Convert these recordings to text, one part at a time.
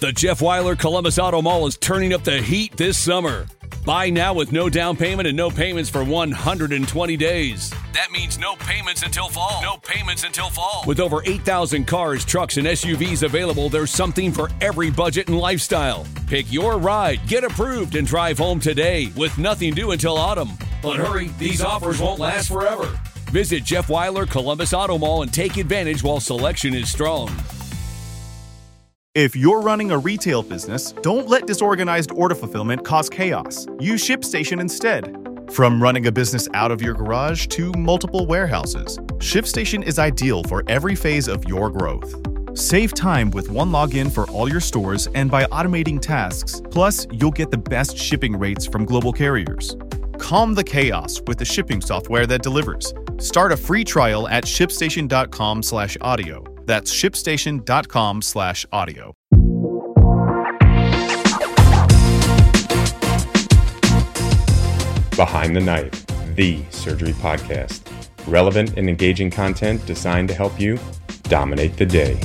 The Jeff Weiler Columbus Auto Mall is turning up the heat this summer. Buy now with no down payment and no payments for 120 days. That means no payments until fall. No payments until fall. With over 8,000 cars, trucks, and SUVs available, there's something for every budget and lifestyle. Pick your ride, get approved, and drive home today with nothing due until autumn. But hurry, these offers won't last forever. Visit Jeff Weiler Columbus Auto Mall and take advantage while selection is strong. If you're running a retail business, don't let disorganized order fulfillment cause chaos. Use ShipStation instead. From running a business out of your garage to multiple warehouses, ShipStation is ideal for every phase of your growth. Save time with one login for all your stores and by automating tasks. Plus, you'll get the best shipping rates from global carriers. Calm the chaos with the shipping software that delivers. Start a free trial at shipstation.com/audio. That's shipstation.com/audio. Behind the Knife, the surgery podcast. Relevant and engaging content designed to help you dominate the day.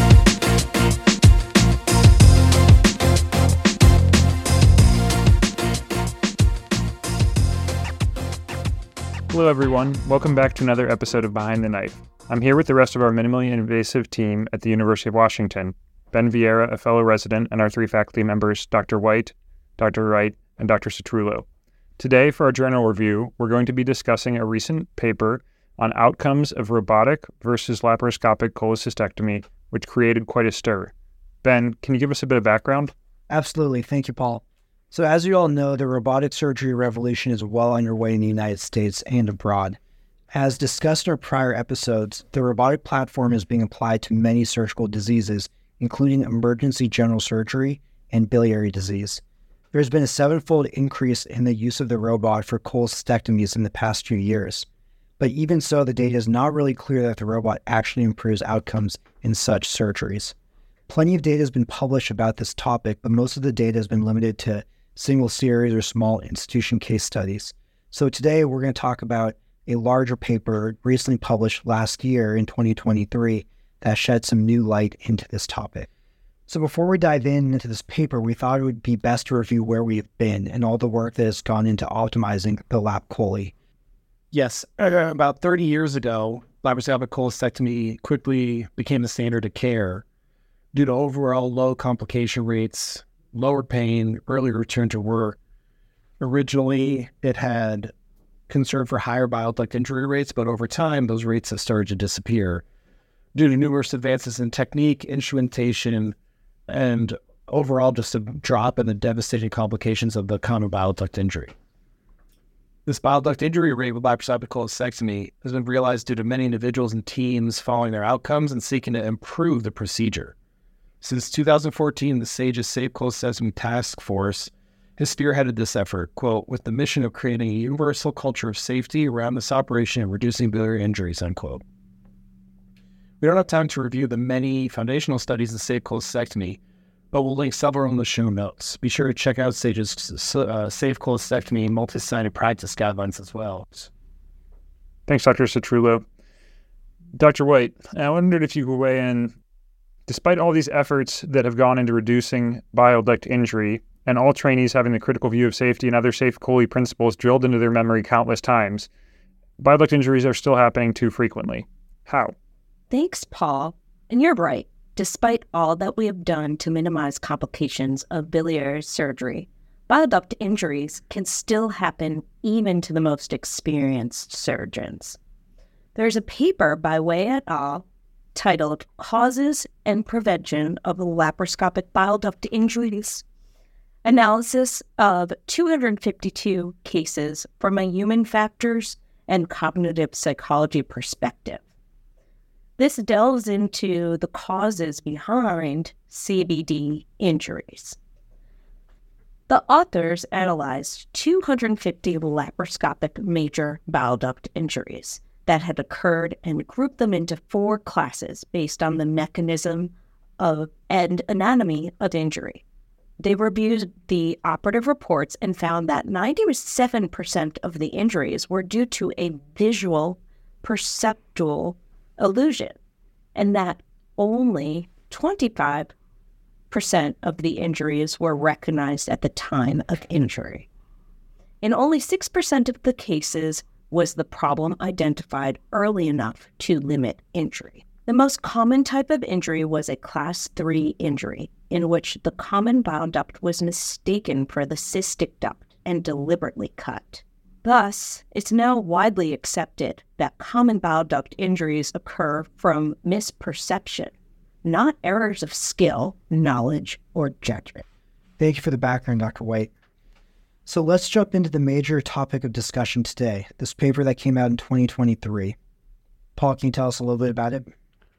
Hello everyone, welcome back to another episode of Behind the Knife. I'm here with the rest of our minimally invasive team at the University of Washington, Ben Vieira, a fellow resident, and our three faculty members, Dr. White, Dr. Wright, and Dr. Citrullo. Today, for our journal review, we're going to be discussing a recent paper on outcomes of robotic versus laparoscopic cholecystectomy, which created quite a stir. Ben, can you give us a bit of background? Absolutely. Thank you, Paul. So as you all know, the robotic surgery revolution is well underway in the United States and abroad. As discussed in our prior episodes, the robotic platform is being applied to many surgical diseases, including emergency general surgery and biliary disease. There has been a 7-fold increase in the use of the robot for cholecystectomies in the past few years. But even so, the data is not really clear that the robot actually improves outcomes in such surgeries. Plenty of data has been published about this topic, but most of the data has been limited to single series or small institution case studies. So today we're going to talk about a larger paper recently published last year in 2023 that shed some new light into this topic. So before we dive into this paper, we thought it would be best to review where we've been and all the work that has gone into optimizing the lap chole. Yes, about 30 years ago, laparoscopic cholecystectomy quickly became the standard of care due to overall low complication rates, lower pain, earlier return to work. Originally, it had concern for higher bile duct injury rates, but over time, those rates have started to disappear due to numerous advances in technique, instrumentation, and overall just a drop in the devastating complications of the common bile duct injury. This bile duct injury rate with laparoscopic cholecystectomy has been realized due to many individuals and teams following their outcomes and seeking to improve the procedure. Since 2014, the SAGES Safe Cholecystectomy Task Force has spearheaded this effort, quote, with the mission of creating a universal culture of safety around this operation and reducing biliary injuries, unquote. We don't have time to review the many foundational studies in safe cholecystectomy, but we'll link several in the show notes. Be sure to check out SAGES Safe Cholecystectomy multi-sited practice guidelines as well. Thanks, Dr. Citrullo. Dr. White, I wondered if you could weigh in. Despite all these efforts that have gone into reducing bile duct injury, and all trainees having the critical view of safety and other safe chole principles drilled into their memory countless times, bile duct injuries are still happening too frequently. How? Thanks, Paul. And you're right. Despite all that we have done to minimize complications of biliary surgery, bile duct injuries can still happen even to the most experienced surgeons. There's a paper by Wei et al. Titled Causes and Prevention of Laparoscopic Bile Duct Injuries, analysis of 252 cases from a human factors and cognitive psychology perspective. This delves into the causes behind CBD injuries. The authors analyzed 250 laparoscopic major bile duct injuries that had occurred and grouped them into 4 classes based on the mechanism of and anatomy of injury. They reviewed the operative reports and found that 97% of the injuries were due to a visual perceptual illusion, and that only 25% 6% of the injuries were recognized at the time of injury. In only 6% of the cases was the problem identified early enough to limit injury. The most common type of injury was a Class 3 injury, in which the common bile duct was mistaken for the cystic duct and deliberately cut. Thus, it's now widely accepted that common bile duct injuries occur from misperception, not errors of skill, knowledge, or judgment. Thank you for the background, Dr. White. So let's jump into the major topic of discussion today, this paper that came out in 2023. Paul, can you tell us a little bit about it?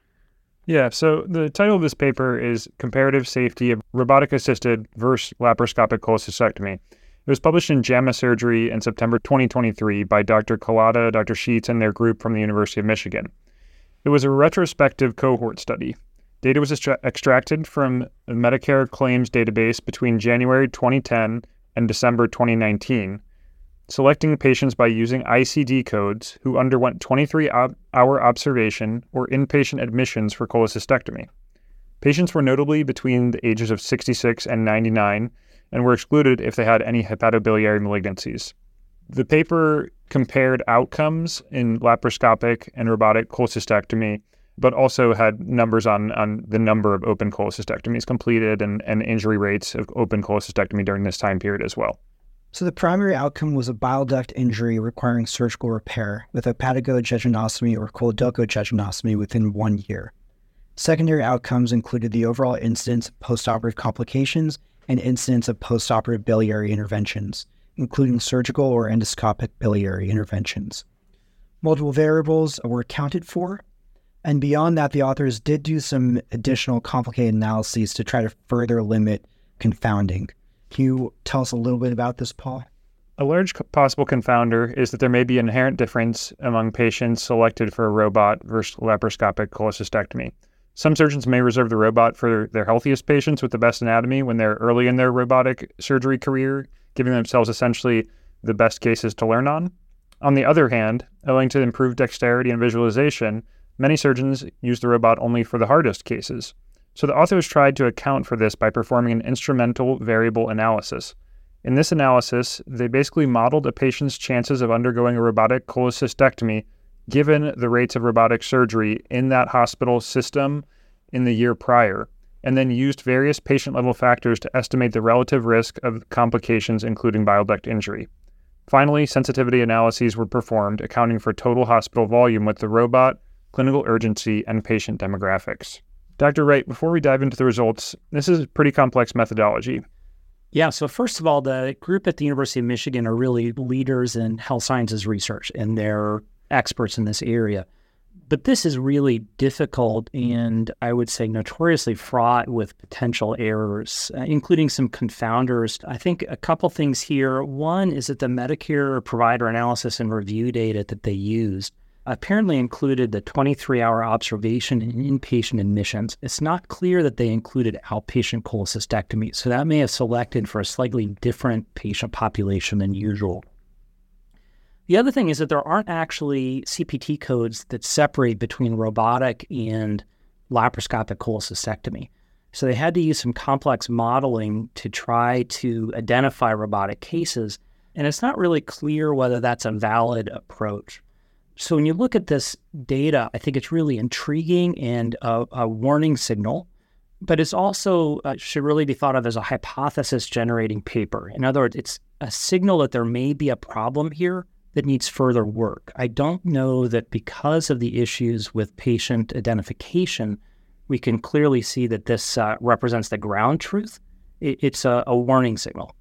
Yeah, so the title of this paper is Comparative Safety of Robotic-Assisted versus Laparoscopic Cholecystectomy. It was published in JAMA Surgery in September 2023 by Dr. Collada, Dr. Sheets, and their group from the University of Michigan. It was a retrospective cohort study. Data was extracted from a Medicare claims database between January 2010 and December 2019, selecting patients by using ICD codes who underwent 23-hour observation or inpatient admissions for cholecystectomy. Patients were notably between the ages of 66 and 99 and were excluded if they had any hepatobiliary malignancies. The paper compared outcomes in laparoscopic and robotic cholecystectomy, but also had numbers on the number of open cholecystectomies completed and injury rates of open cholecystectomy during this time period as well. So the primary outcome was a bile duct injury requiring surgical repair with hepatojejunostomy or choledochojejunostomy within 1 year. Secondary outcomes included the overall incidence of postoperative complications and incidence of postoperative biliary interventions, including surgical or endoscopic biliary interventions. Multiple variables were accounted for, and beyond that, the authors did do some additional complicated analyses to try to further limit confounding. Can you tell us a little bit about this, Paul? A large possible confounder is that there may be an inherent difference among patients selected for a robot versus laparoscopic cholecystectomy. Some surgeons may reserve the robot for their healthiest patients with the best anatomy when they're early in their robotic surgery career, giving themselves essentially the best cases to learn on. On the other hand, owing to improved dexterity and visualization, many surgeons use the robot only for the hardest cases. So the authors tried to account for this by performing an instrumental variable analysis. In this analysis, they basically modeled a patient's chances of undergoing a robotic cholecystectomy given the rates of robotic surgery in that hospital system in the year prior, and then used various patient-level factors to estimate the relative risk of complications, including bile duct injury. Finally, sensitivity analyses were performed, accounting for total hospital volume with the robot, clinical urgency, and patient demographics. Dr. Wright, before we dive into the results, this is a pretty complex methodology. Yeah, so first of all, the group at the University of Michigan are really leaders in health sciences research, and they're experts in this area. But this is really difficult and I would say notoriously fraught with potential errors, including some confounders. I think a couple things here. One is that the Medicare provider analysis and review data that they used apparently included the 23-hour observation and inpatient admissions. It's not clear that they included outpatient cholecystectomy, so that may have selected for a slightly different patient population than usual. The other thing is that there aren't actually CPT codes that separate between robotic and laparoscopic cholecystectomy. So they had to use some complex modeling to try to identify robotic cases, and it's not really clear whether that's a valid approach. So when you look at this data, I think it's really intriguing and a warning signal, but it's also should really be thought of as a hypothesis-generating paper. In other words, it's a signal that there may be a problem here that needs further work. I don't know that because of the issues with patient identification, we can clearly see that this represents the ground truth. It's a warning signal.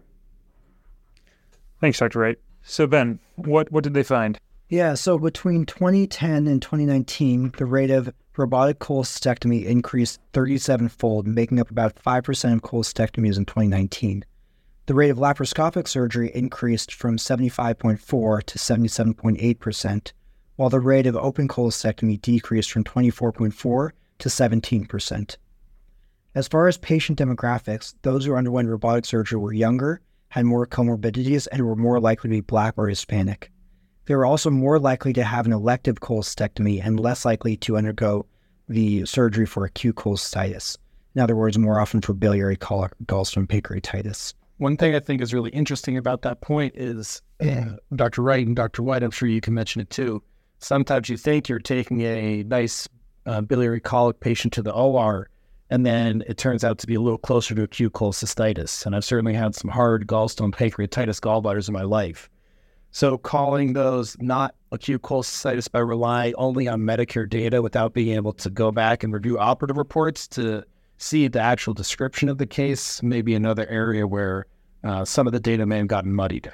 Thanks, Dr. Wright. So Ben, what did they find? Yeah, so between 2010 and 2019, the rate of robotic cholecystectomy increased 37-fold, making up about 5% of cholecystectomies in 2019. The rate of laparoscopic surgery increased from 75.4% to 77.8%, while the rate of open cholecystectomy decreased from 24.4% to 17%. As far as patient demographics, those who underwent robotic surgery were younger, had more comorbidities, and were more likely to be Black or Hispanic. They were also more likely to have an elective cholecystectomy and less likely to undergo the surgery for acute cholecystitis. In other words, more often for biliary colic or gallstone pancreatitis. One thing I think is really interesting about that point is, Dr. Wright and Dr. White, I'm sure you can mention it too. Sometimes you think you're taking a nice biliary colic patient to the OR, and then it turns out to be a little closer to acute cholecystitis. And I've certainly had some hard gallstone pancreatitis gallbladders in my life. So calling those not acute cholecystitis by relying only on Medicare data without being able to go back and review operative reports to see the actual description of the case may be another area where some of the data may have gotten muddied.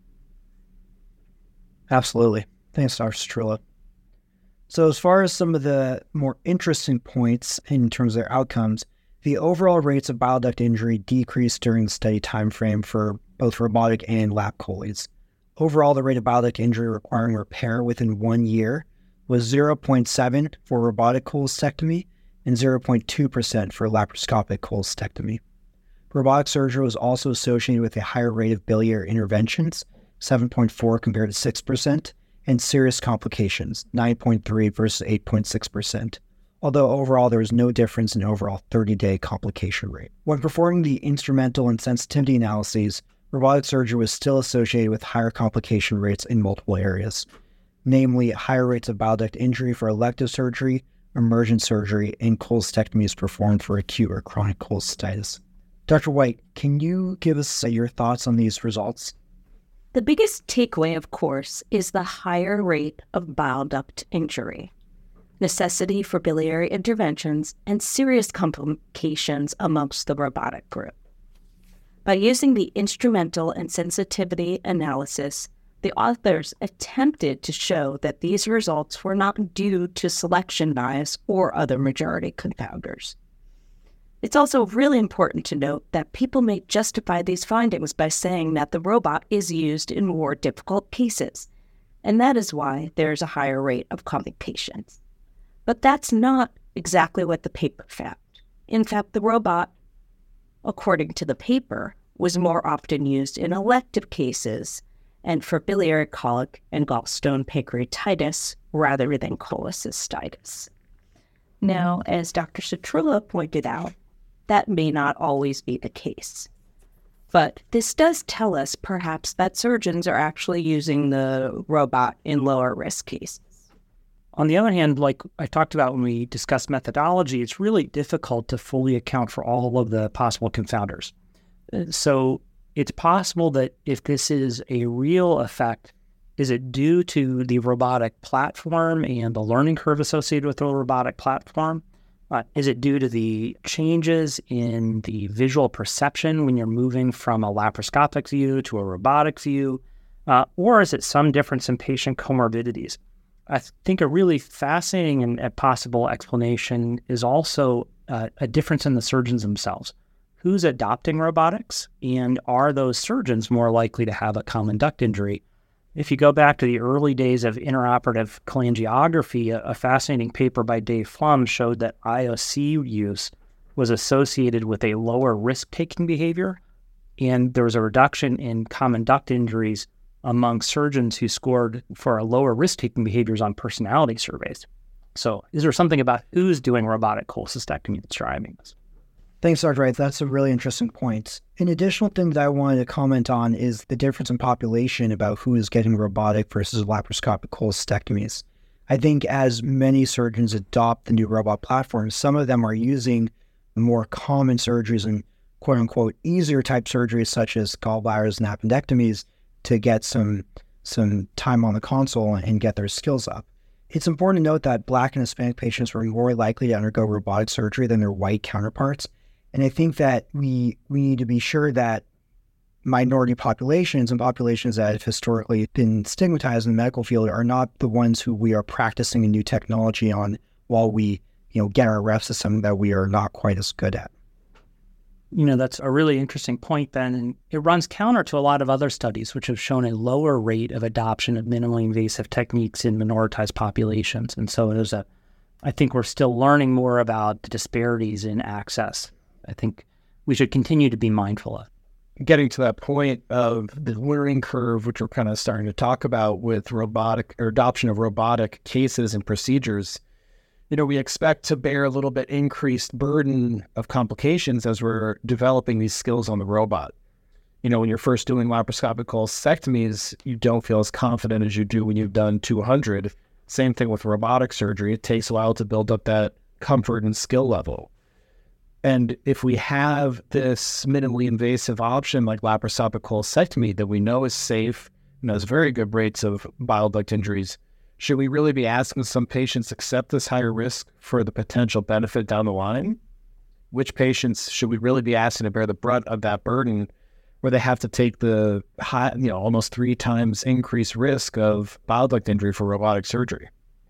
Absolutely. Thanks, Dr. Citrullo. So as far as some of the more interesting points in terms of their outcomes, the overall rates of bile duct injury decreased during the study time frame for both robotic and lap choles. Overall, the rate of bile duct injury requiring repair within 1 year was 0.7 for robotic cholecystectomy and 0.2% for laparoscopic cholecystectomy. Robotic surgery was also associated with a higher rate of biliary interventions, 7.4 compared to 6%, and serious complications, 9.3 versus 8.6%, although overall there was no difference in overall 30-day complication rate. When performing the instrumental and sensitivity analyses, robotic surgery was still associated with higher complication rates in multiple areas, namely higher rates of bile duct injury for elective surgery, emergent surgery, and cholecystectomies performed for acute or chronic cholecystitis. Dr. White, can you give us your thoughts on these results? The biggest takeaway, of course, is the higher rate of bile duct injury, necessity for biliary interventions, and serious complications amongst the robotic group. By using the instrumental and sensitivity analysis, the authors attempted to show that these results were not due to selection bias or other majority confounders. It's also really important to note that people may justify these findings by saying that the robot is used in more difficult cases, and that is why there is a higher rate of complications. But that's not exactly what the paper found. In fact, the robot, according to the paper, was more often used in elective cases and for biliary colic and gallstone pancreatitis rather than cholecystitis. Now, as Dr. Citrullo pointed out, that may not always be the case. But this does tell us perhaps that surgeons are actually using the robot in lower risk cases. On the other hand, like I talked about when we discussed methodology, it's really difficult to fully account for all of the possible confounders. So it's possible that if this is a real effect, is it due to the robotic platform and the learning curve associated with the robotic platform? Is it due to the changes in the visual perception when you're moving from a laparoscopic view to a robotic view? Or is it some difference in patient comorbidities? I think a really fascinating and possible explanation is also a difference in the surgeons themselves. Who's adopting robotics, and are those surgeons more likely to have a common duct injury? If you go back to the early days of intraoperative cholangiography, a fascinating paper by Dave Flum showed that IOC use was associated with a lower risk-taking behavior, and there was a reduction in common duct injuries among surgeons who scored for a lower risk-taking behaviors on personality surveys. So is there something about who's doing robotic cholecystectomy that's driving this? Thanks, Dr. Wright. That's a really interesting point. An additional thing that I wanted to comment on is the difference in population about who is getting robotic versus laparoscopic cholecystectomies. I think as many surgeons adopt the new robot platforms, some of them are using more common surgeries and quote-unquote easier type surgeries such as gallbladders and appendectomies to get some time on the console and get their skills up. It's important to note that Black and Hispanic patients were more likely to undergo robotic surgery than their white counterparts. And I think that we need to be sure that minority populations and populations that have historically been stigmatized in the medical field are not the ones who we are practicing a new technology on while we, get our reps to something that we are not quite as good at. That's a really interesting point, Ben, and it runs counter to a lot of other studies which have shown a lower rate of adoption of minimally invasive techniques in minoritized populations. And so I think we're still learning more about the disparities in access. I think we should continue to be mindful of. Getting to that point of the learning curve, which we're kind of starting to talk about with robotic or adoption of robotic cases and procedures, we expect to bear a little bit increased burden of complications as we're developing these skills on the robot. When you're first doing laparoscopic cholecystectomies, you don't feel as confident as you do when you've done 200. Same thing with robotic surgery. It takes a while to build up that comfort and skill level. And if we have this minimally invasive option like laparoscopic cholecystectomy that we know is safe and has very good rates of bile duct injuries, should we really be asking some patients to accept this higher risk for the potential benefit down the line? Which patients should we really be asking to bear the brunt of that burden where they have to take the high, almost 3 times increased risk of bile duct injury for robotic surgery?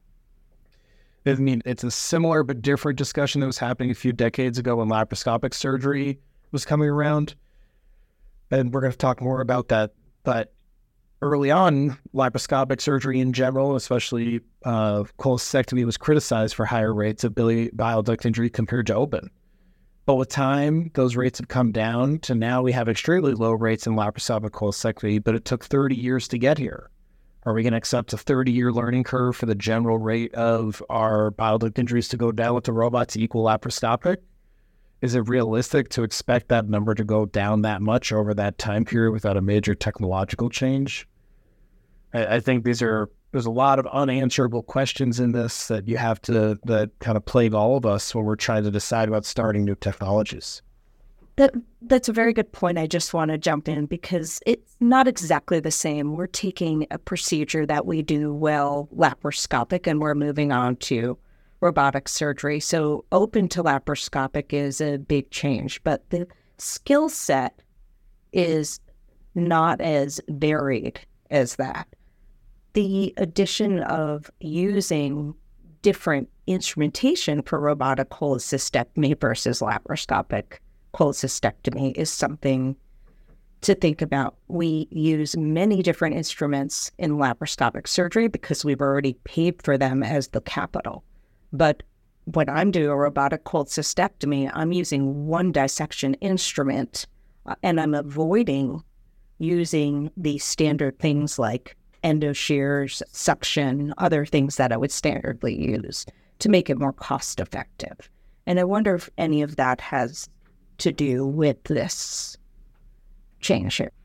I mean, it's a similar but different discussion that was happening a few decades ago when laparoscopic surgery was coming around. And we're going to talk more about that. But early on, laparoscopic surgery in general, especially cholecystectomy, was criticized for higher rates of bile duct injury compared to open. But with time, those rates have come down to now we have extremely low rates in laparoscopic cholecystectomy, but it took 30 years to get here. Are we going to accept a 30-year learning curve for the general rate of our bile duct injuries to go down with the robot to equal laparoscopic? Is it realistic to expect that number to go down that much over that time period without a major technological change? I think there's a lot of unanswerable questions in this that that kind of plague all of us when we're trying to decide about starting new technologies. That's a very good point. I just want to jump in because it's not exactly the same. We're taking a procedure that we do well laparoscopic and we're moving on to robotic surgery. So open to laparoscopic is a big change, but the skill set is not as varied as that. The addition of using different instrumentation for robotic cholecystectomy versus laparoscopic cholecystectomy is something to think about. We use many different instruments in laparoscopic surgery because we've already paid for them as the capital. But when I'm doing a robotic cholecystectomy, I'm using one dissection instrument and I'm avoiding using the standard things like endo shears, suction, other things that I would standardly use to make it more cost effective. And I wonder if any of that has to do with this change here.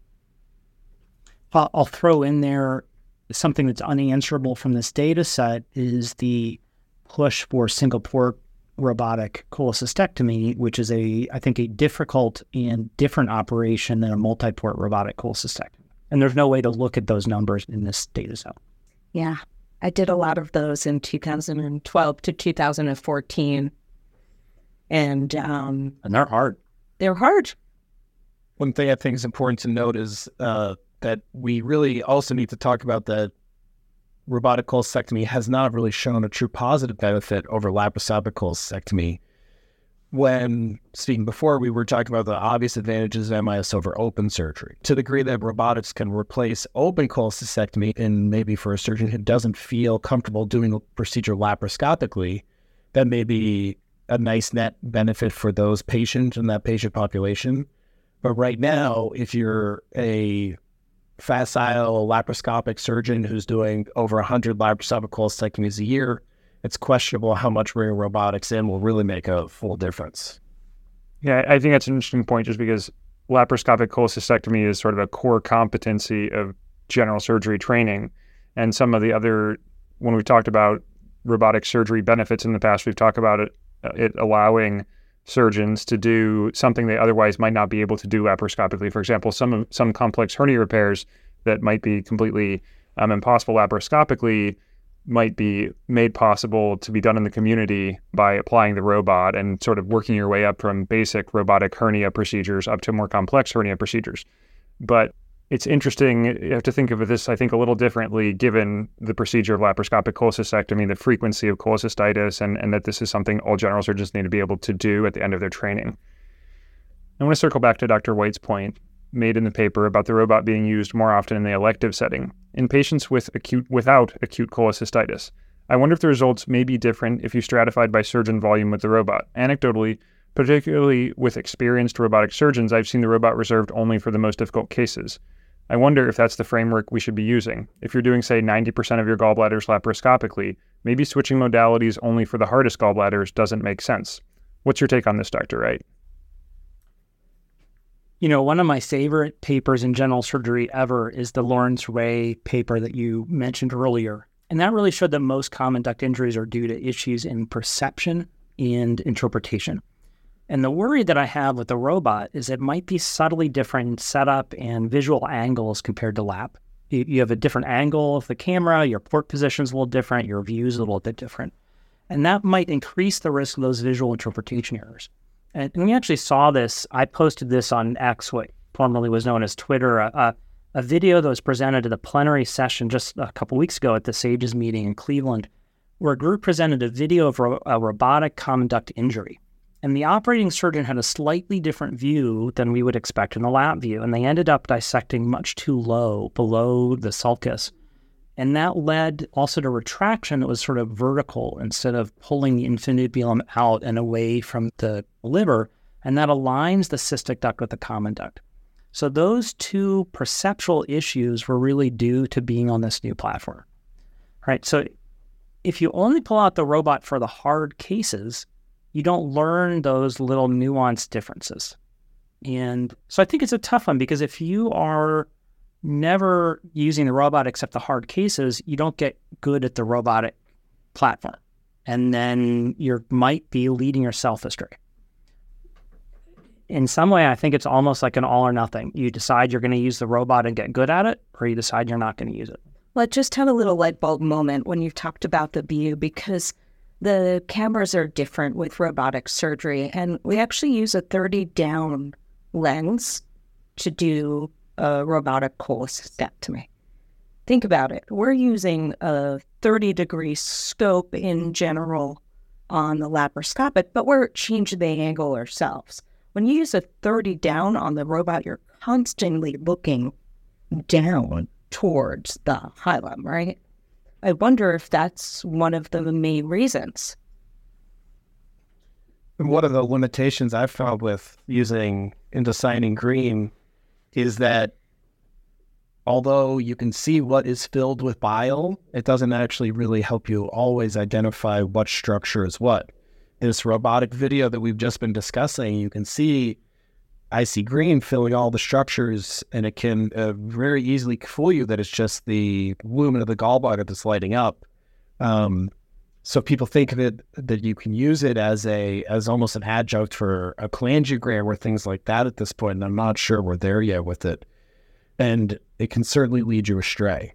I'll throw in there something that's unanswerable from this data set is the push for single port robotic cholecystectomy, which is I think a difficult and different operation than a multi-port robotic cholecystectomy. And there's no way to look at those numbers in this data set. Yeah, I did a lot of those in 2012 to 2014. And they're hard. They're hard. One thing I think is important to note is that we really also need to talk about that robotic cholecystectomy has not really shown a true positive benefit over laparoscopic cholecystectomy. When speaking before, we were talking about the obvious advantages of MIS over open surgery. To the degree that robotics can replace open cholecystectomy, and maybe for a surgeon who doesn't feel comfortable doing a procedure laparoscopically, that may be a nice net benefit for those patients and that patient population. But right now, if you're a facile laparoscopic surgeon who's doing over 100 laparoscopic cholecystectomies a year, it's questionable how much bringing robotics in will really make a full difference. Yeah, I think that's an interesting point just because laparoscopic cholecystectomy is sort of a core competency of general surgery training. And some of the other, when we've talked about robotic surgery benefits in the past, we've talked about it allowing surgeons to do something they otherwise might not be able to do laparoscopically. For example, some complex hernia repairs that might be completely impossible laparoscopically might be made possible to be done in the community by applying the robot and sort of working your way up from basic robotic hernia procedures up to more complex hernia procedures. But it's interesting, you have to think of this, I think, a little differently given the procedure of laparoscopic cholecystectomy, the frequency of cholecystitis, and that this is something all general surgeons need to be able to do at the end of their training. I want to circle back to Dr. White's point made in the paper about the robot being used more often in the elective setting in patients without acute cholecystitis. I wonder if the results may be different if you stratified by surgeon volume with the robot. Anecdotally, particularly with experienced robotic surgeons, I've seen the robot reserved only for the most difficult cases. I wonder if that's the framework we should be using. If you're doing, say, 90% of your gallbladders laparoscopically, maybe switching modalities only for the hardest gallbladders doesn't make sense. What's your take on this, Dr. Wright? One of my favorite papers in general surgery ever is the Lawrence Ray paper that you mentioned earlier. And that really showed that most common duct injuries are due to issues in perception and interpretation. And the worry that I have with the robot is it might be subtly different in setup and visual angles compared to lap. You have a different angle of the camera, your port position is a little different, your view is a little bit different. And that might increase the risk of those visual interpretation errors. And we actually saw this. I posted this on X, what formerly was known as Twitter, a video that was presented at a plenary session just a couple weeks ago at the SAGES meeting in Cleveland, where a group presented a video of a robotic common duct injury. And the operating surgeon had a slightly different view than we would expect in the lap view, and they ended up dissecting much too low, below the sulcus. And that led also to retraction that was sort of vertical instead of pulling the infundibulum out and away from the liver, and that aligns the cystic duct with the common duct. So those two perceptual issues were really due to being on this new platform. Right? So if you only pull out the robot for the hard cases, you don't learn those little nuanced differences. And so I think it's a tough one, because if you are never using the robot except the hard cases, you don't get good at the robotic platform. And then you might be leading yourself astray. In some way, I think it's almost like an all or nothing. You decide you're going to use the robot and get good at it, or you decide you're not going to use it. Let's just have a little light bulb moment when you talked about the view, because the cameras are different with robotic surgery, and we actually use a 30 down lens to do a robotic cholecystectomy. Think about it. We're using a 30-degree scope in general on the laparoscopic, but we're changing the angle ourselves. When you use a 30 down on the robot, you're constantly looking down towards the hilum, right? I wonder if that's one of the main reasons. One of the limitations I've found with using indocyanine green is that although you can see what is filled with bile, it doesn't actually really help you always identify what structure is what. In this robotic video that we've just been discussing, you can see icy green filling all the structures, and it can very easily fool you that it's just the lumen of the gallbladder that's lighting up. So people think of it that you can use it as almost an adjunct for a cholangiogram or things like that at this point, and I'm not sure we're there yet with it. And it can certainly lead you astray.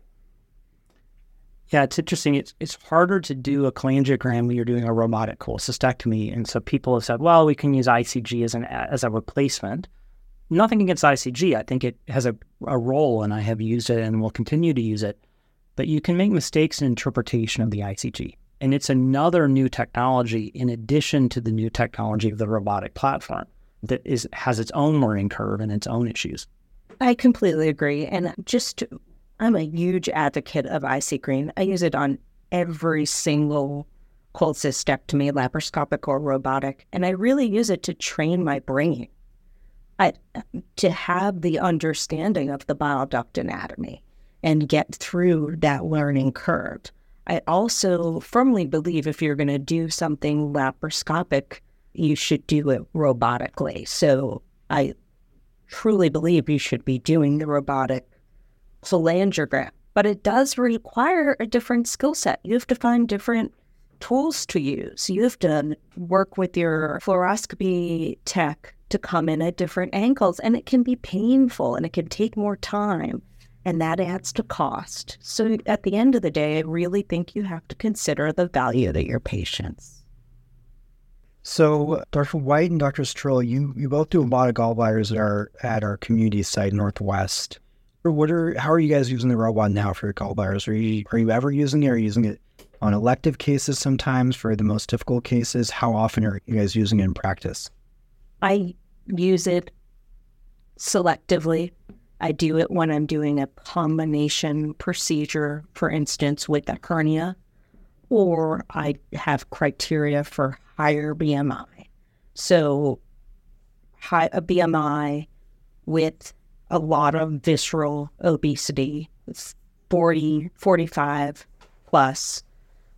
Yeah, it's interesting. It's harder to do a cholangiogram when you're doing a robotic cholecystectomy. And so people have said, well, we can use ICG as a replacement. Nothing against ICG. I think it has a role, and I have used it and will continue to use it. But you can make mistakes in interpretation of the ICG. And it's another new technology in addition to the new technology of the robotic platform that has its own learning curve and its own issues. I completely agree. And I'm a huge advocate of IC Green. I use it on every single cholecystectomy, laparoscopic or robotic, and I really use it to train my brain to have the understanding of the bile duct anatomy and get through that learning curve. I also firmly believe if you're going to do something laparoscopic, you should do it robotically. So I truly believe you should be doing the robotic cholangiogram, but it does require a different skill set. You have to find different tools to use. You have to work with your fluoroscopy tech to come in at different angles, and it can be painful and it can take more time, and that adds to cost. So at the end of the day, I really think you have to consider the value to your patients. So Dr. White and Dr. Stroh, you both do a lot of gallbladders at our community site, Northwest. How are you guys using the robot now for your gallbladders? Are you ever using it? Are you using it on elective cases sometimes for the most difficult cases? How often are you guys using it in practice? I use it selectively. I do it when I'm doing a combination procedure, for instance, with a hernia, or I have criteria for higher BMI. So a BMI with a lot of visceral obesity, 40, 45 plus,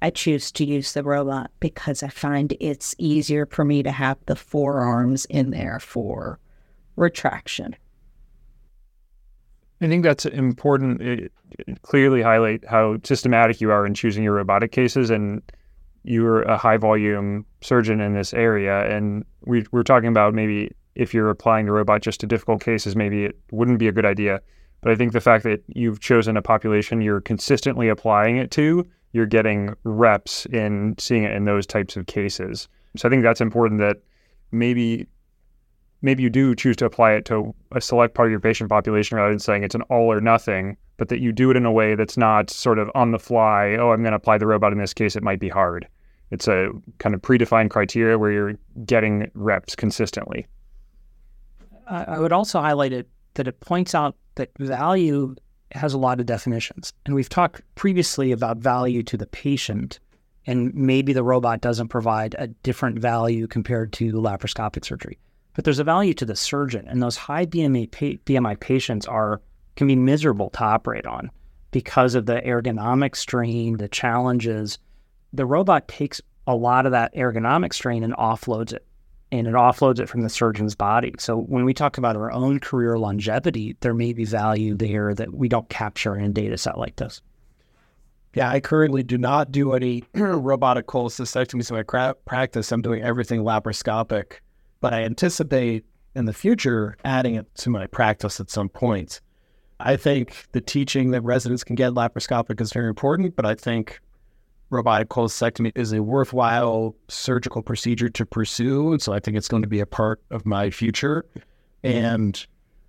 I choose to use the robot because I find it's easier for me to have the forearms in there for retraction. I think that's important. It clearly highlight how systematic you are in choosing your robotic cases, and you're a high volume surgeon in this area. And we're talking about maybe if you're applying the robot just to difficult cases, maybe it wouldn't be a good idea. But I think the fact that you've chosen a population you're consistently applying it to, you're getting reps in seeing it in those types of cases. So I think that's important, that maybe you do choose to apply it to a select part of your patient population rather than saying it's an all or nothing, but that you do it in a way that's not sort of on the fly. Oh, I'm going to apply the robot in this case. It might be hard. It's a kind of predefined criteria where you're getting reps consistently. I would also highlight that it points out that value has a lot of definitions. And we've talked previously about value to the patient, and maybe the robot doesn't provide a different value compared to laparoscopic surgery. But there's a value to the surgeon, and those high BMI patients can be miserable to operate on because of the ergonomic strain, the challenges. The robot takes a lot of that ergonomic strain and offloads it from the surgeon's body. So when we talk about our own career longevity, there may be value there that we don't capture in a data set like this. Yeah, I currently do not do any robotic cholecystectomies in my practice. I'm doing everything laparoscopic, but I anticipate in the future adding it to my practice at some point. I think the teaching that residents can get laparoscopic is very important, but I think robotic cholecystectomy is a worthwhile surgical procedure to pursue. And so I think it's going to be a part of my future. And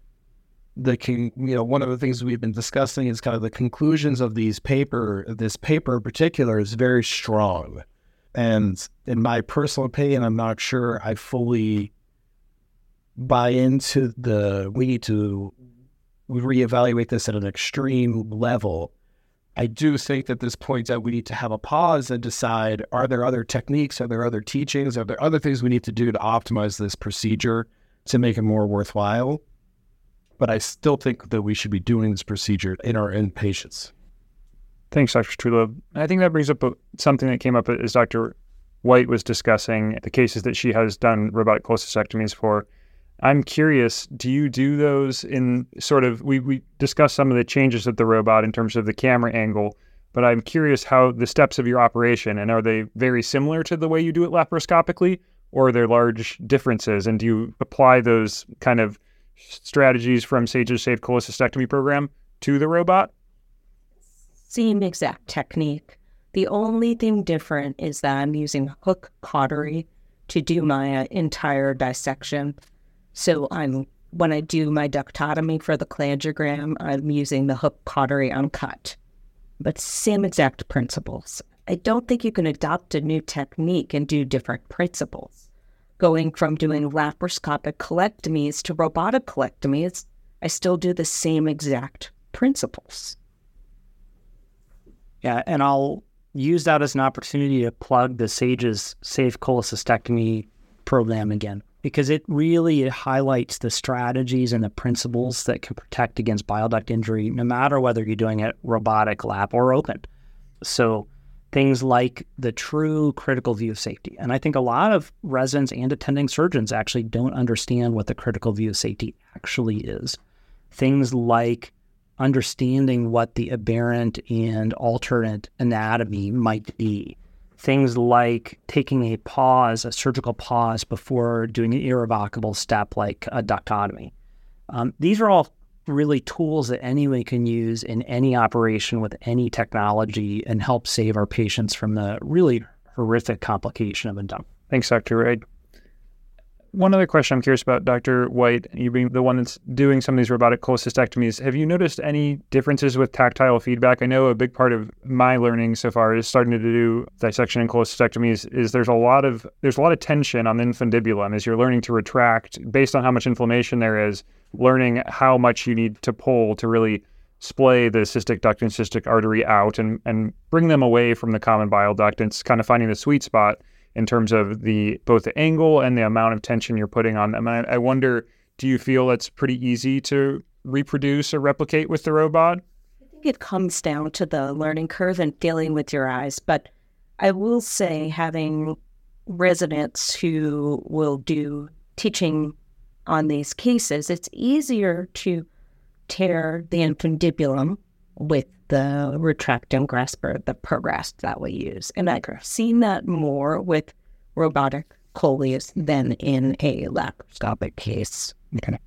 one of the things we've been discussing is kind of the conclusions of this paper in particular is very strong. And in my personal opinion, I'm not sure I fully buy into we need to reevaluate this at an extreme level. I do think that this points out we need to have a pause and decide, are there other techniques, are there other teachings, are there other things we need to do to optimize this procedure to make it more worthwhile? But I still think that we should be doing this procedure in patients. Thanks, Dr. Trullo. I think that brings up something that came up as Dr. White was discussing the cases that she has done robotic cholecystectomies for. I'm curious, do you do those in sort of, we discussed some of the changes of the robot in terms of the camera angle, but I'm curious how the steps of your operation, and are they very similar to the way you do it laparoscopically, or are there large differences? And do you apply those kind of strategies from Sage's Safe Cholecystectomy program to the robot? Same exact technique. The only thing different is that I'm using hook cautery to do my entire dissection. So when I do my ductotomy for the cholangiogram, I'm using the hook cautery uncut. But same exact principles. I don't think you can adopt a new technique and do different principles. Going from doing laparoscopic colectomies to robotic colectomies, I still do the same exact principles. Yeah, and I'll use that as an opportunity to plug the Sage's Safe Cholecystectomy program again, because it really highlights the strategies and the principles that can protect against bile duct injury, no matter whether you're doing it robotic, lap, or open. So things like the true critical view of safety. And I think a lot of residents and attending surgeons actually don't understand what the critical view of safety actually is. Things like understanding what the aberrant and alternate anatomy might be. Things like taking a surgical pause before doing an irrevocable step like a ductotomy. These are all really tools that anyone can use in any operation with any technology and help save our patients from the really horrific complication of a dump. Thanks, Dr. Wright. One other question I'm curious about, Dr. White, you being the one that's doing some of these robotic cholecystectomies, have you noticed any differences with tactile feedback? I know a big part of my learning so far is starting to do dissection and cholecystectomies is there's a lot of tension on the infundibulum as you're learning to retract based on how much inflammation there is, learning how much you need to pull to really splay the cystic duct and cystic artery out and bring them away from the common bile duct. And it's kind of finding the sweet spot in terms of both the angle and the amount of tension you're putting on them. I wonder, do you feel it's pretty easy to reproduce or replicate with the robot? I think it comes down to the learning curve and feeling with your eyes. But I will say, having residents who will do teaching on these cases, it's easier to tear the infundibulum with the retractome grasper, the ProGrasp that we use. And I've seen that more with robotic coleus than in a laparoscopic case. Okay.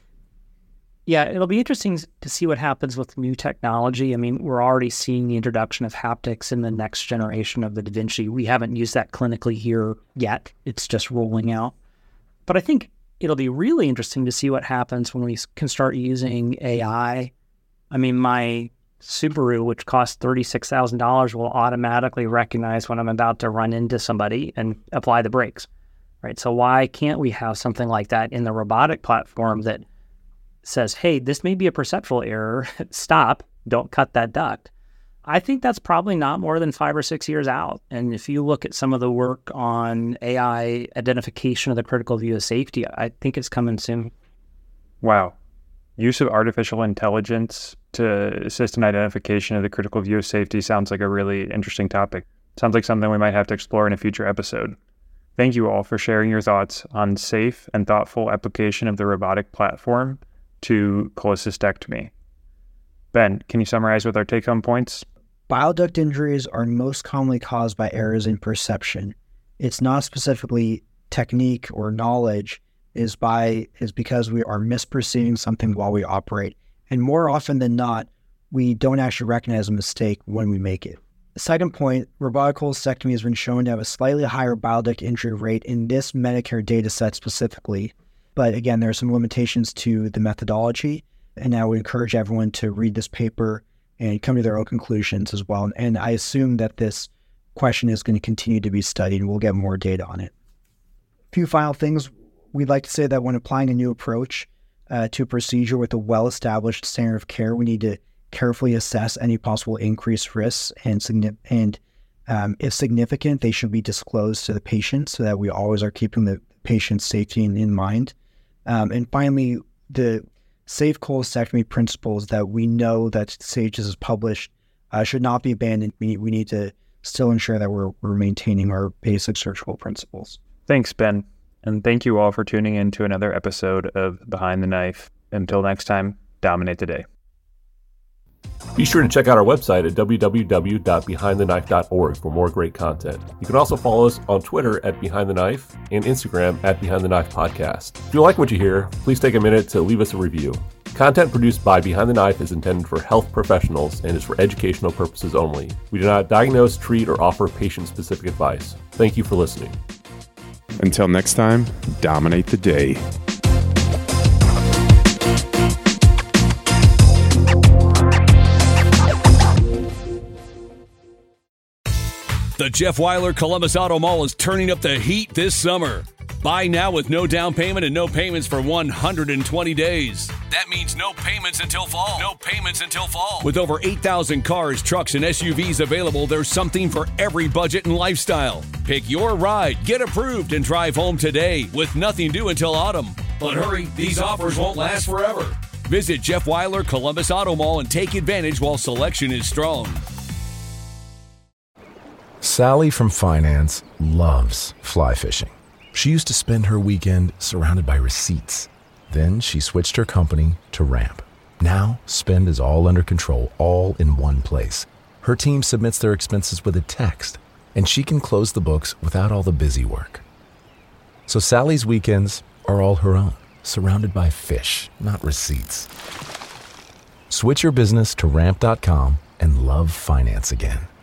Yeah, it'll be interesting to see what happens with new technology. I mean, we're already seeing the introduction of haptics in the next generation of the Da Vinci. We haven't used that clinically here yet. It's just rolling out. But I think it'll be really interesting to see what happens when we can start using AI. I mean, my Subaru, which costs $36,000, will automatically recognize when I'm about to run into somebody and apply the brakes, right? So why can't we have something like that in the robotic platform that says, hey, this may be a perceptual error, stop, don't cut that duct? I think that's probably not more than 5 or 6 years out. And if you look at some of the work on AI identification of the critical view of safety, I think it's coming soon. Wow. Use of artificial intelligence to assist in identification of the critical view of safety sounds like a really interesting topic. Sounds like something we might have to explore in a future episode. Thank you all for sharing your thoughts on safe and thoughtful application of the robotic platform to cholecystectomy. Ben, can you summarize with our take-home points? Bile duct injuries are most commonly caused by errors in perception. It's not specifically technique or knowledge, is because we are misperceiving something while we operate. And more often than not, we don't actually recognize a mistake when we make it. The second point, robotic cholecystectomy has been shown to have a slightly higher bile duct injury rate in this Medicare data set specifically. But again, there are some limitations to the methodology. And I would encourage everyone to read this paper and come to their own conclusions as well. And I assume that this question is going to continue to be studied and we'll get more data on it. A few final things. We'd like to say that when applying a new approach to a procedure with a well-established standard of care, we need to carefully assess any possible increased risks, and if significant, they should be disclosed to the patient so that we always are keeping the patient's safety in mind. And finally, the safe cholecystectomy principles that we know that SAGES has published should not be abandoned. We need to still ensure that we're maintaining our basic surgical principles. Thanks, Ben. And thank you all for tuning in to another episode of Behind the Knife. Until next time, dominate the day. Be sure to check out our website at www.behindtheknife.org for more great content. You can also follow us on Twitter at Behind the Knife and Instagram at Behind the Knife Podcast. If you like what you hear, please take a minute to leave us a review. Content produced by Behind the Knife is intended for health professionals and is for educational purposes only. We do not diagnose, treat, or offer patient-specific advice. Thank you for listening. Until next time, dominate the day. The Jeff Weiler Columbus Auto Mall is turning up the heat this summer. Buy now with no down payment and no payments for 120 days. That means no payments until fall. No payments until fall. With over 8,000 cars, trucks, and SUVs available, there's something for every budget and lifestyle. Pick your ride, get approved, and drive home today with nothing due until autumn. But hurry, these offers won't last forever. Visit Jeff Weiler Columbus Auto Mall and take advantage while selection is strong. Sally from finance loves fly fishing. She used to spend her weekend surrounded by receipts. Then she switched her company to Ramp. Now, spend is all under control, all in one place. Her team submits their expenses with a text, and she can close the books without all the busy work. So Sally's weekends are all her own, surrounded by fish, not receipts. Switch your business to Ramp.com and love finance again.